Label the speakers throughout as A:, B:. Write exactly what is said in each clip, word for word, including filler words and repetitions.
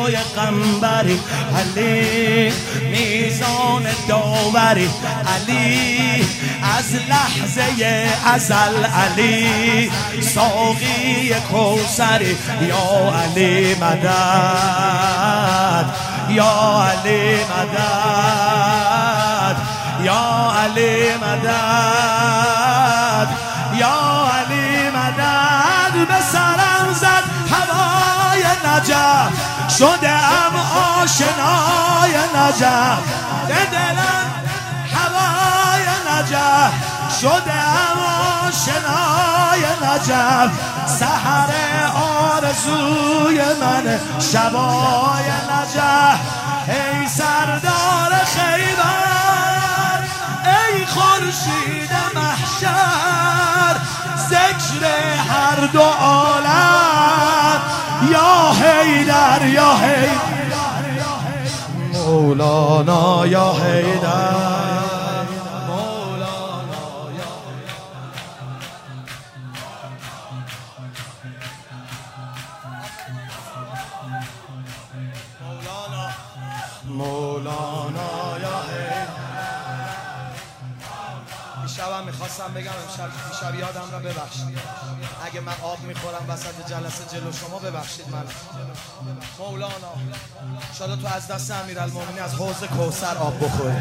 A: قنبری علی، میزان داوری علی، از لحظه ازل علی، ساقی کوثری یا علی مدد، یا علی مدد، یا علی مدد، یا علی مدد. به سرم زد هوای نجف، شدم آشنای نجف، به دلم هوای نجف، شدم آشنای نجف. سحر آرزوی من شبای نجف. ای سردار خیبر، ای خورشید محشر، ذکر هر دو عالم یا حیدر، یا حیدر مولانا، یا حیدر مولانا، یا مولانا، مولانا، یا حیدر. شبم میخواستم بگم امشب شب یادم را ببخشید، اگه من آب میخورم وسط جلسه جلو شما ببخشید من. مولانا انشاءالله تو از دست امیرالمومنین از حوض کوثر آب بخوری.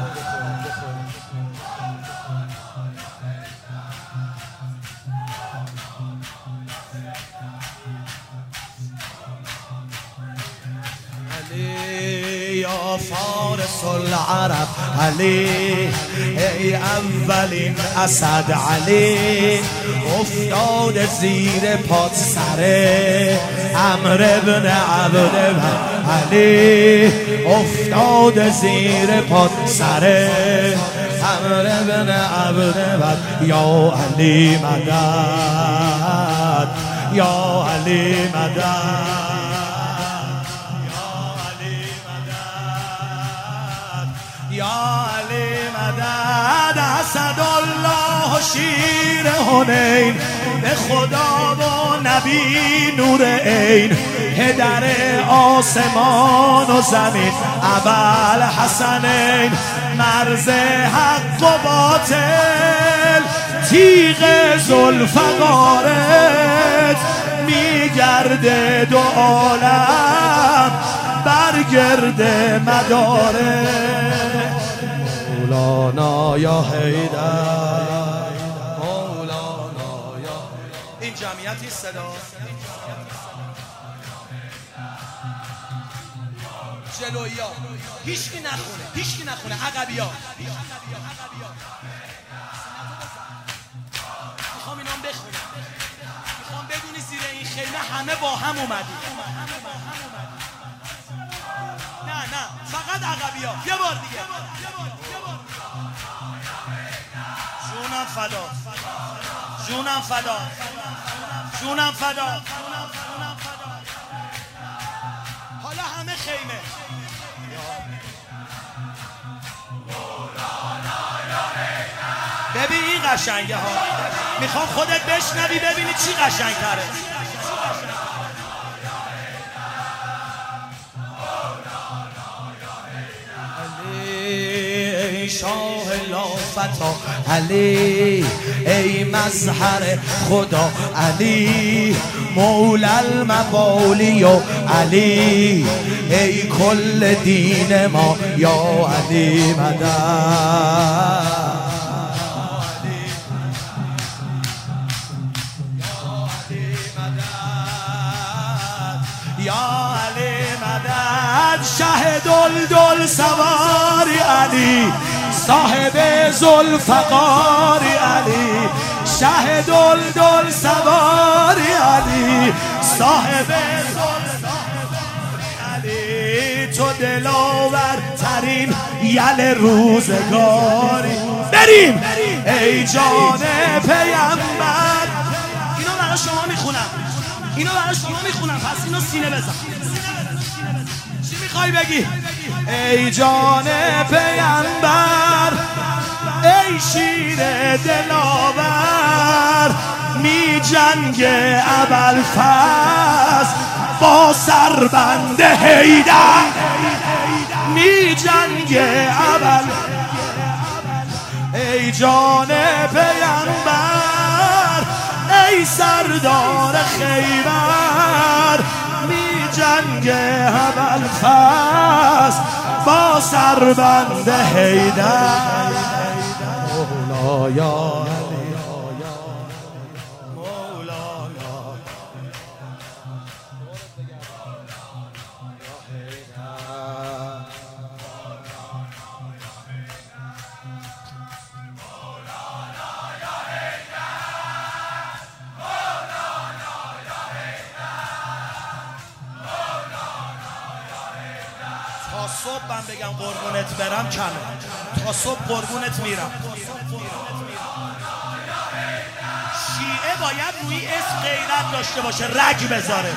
A: یا فارس العرب علی، ای اولین اسد علی، افتاد زیر پات سر عمرو ابن عبد علی، افتاد زیر پات سر عمرو ابن عبد. یا علی مدد، یا علی مدد، یا علی مدد. اسدالله شیر حنین، به خدا و نبی نور عین، پدر آسمان و زمین، ابوالحسنین، مرز حق و باطل، تیغ ذوالفقارت، میگرده دو عالم برگرد مداره. مولانا یا حیدر، مولانا یا این جمعیتی صدا جلویی ها هیچکی نخونه، هیچکی نخونه، عقبی ها. میخوام اینام بخونم، میخوام بدونی زیر این خیمه همه با هم اومدیم. نه نه فقط عقبی ها. یه بار دیگه. جونم فدا، جونم فدا، جونم فدا. حالا همه خیمه. ببین این قشنگه ها، میخوام خودت بشنوی ببینی چی قشنگ تره. ای شاه لافتا علی، ای مظهر خدا علی، مولا الموالی و علی، ای کل دین ما یا علی مدد. یا علی مدد. شه دلدل سواری علی، صاحب ذوالفقاری علی، شه دلدل سواری علی، صاحب ذوالفقاری علی، تو دلاور ترین یل روزگاری. بریم ای جان پیامبر. اینو برای شما میخونم، اینو برای شما میخونم، پس اینو سینه بزن. چی میخوای بگی؟ ای جان پیامبر، ای شیر دلاور، می جنگ ابوالفضل با با سربند حیدر می جنگه اول ای جان پیامبر ای سردار خیبر می جنگه اول فصل با سربند حیدر مولایا تا صبح من بگم قربونت برم کمه تا صبح قربونت میرم شیعه باید روی اسم غیرت داشته باشه رگ بذاره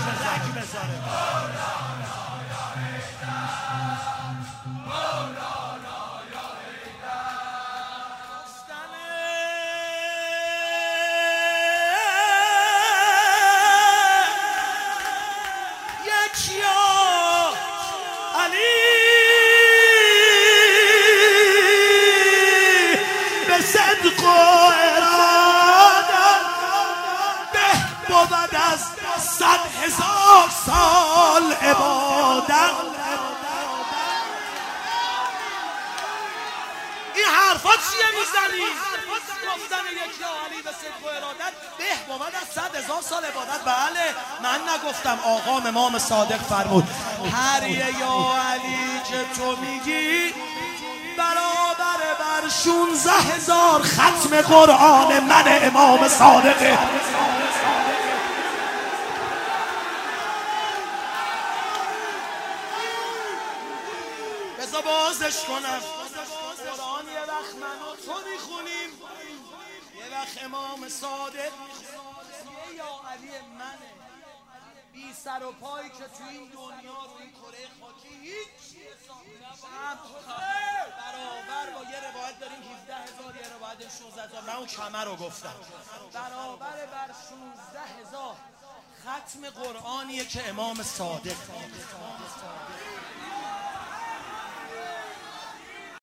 A: صدق و ارادت به بود از صد هزار سال عبادت این حرفا چیه میزنی؟ گفتن یک یا علی به صدق و ارادت به بود از صد هزار سال عبادت بله من نگفتم آقام امام صادق فرمود هر یه یا علی که تو میگی برابر بر شونزده هزار ختم قرآن من امام صادقه بذار بازش کنم قرآن یه وقت من و تو میخونیم یه وقت امام صادق یه یا علی منه بی سر و پایی که تو این دنیا رو این کره خاکی هیچ برابر با یه روایت داریم هفده هزار یه روایت شانزده هزار من اون کمه رو گفتم برابر بر شانزده هزار ختم قرآنیه که امام صادق